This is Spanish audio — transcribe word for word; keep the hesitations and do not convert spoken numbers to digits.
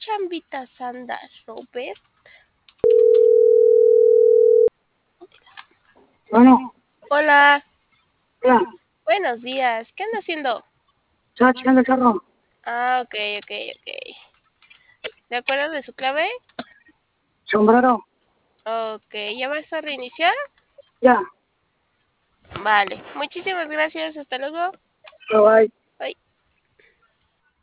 chambitas andas, Robert? Bueno, Hola, hola, buenos días. ¿Qué anda haciendo? ¿estaba checando el carro? Ah, ok, ok, ok. ¿De acuerdo de su clave? Sombrero, Ok, ¿ya vas a reiniciar? ya, Vale, muchísimas gracias. Hasta luego. bye bye.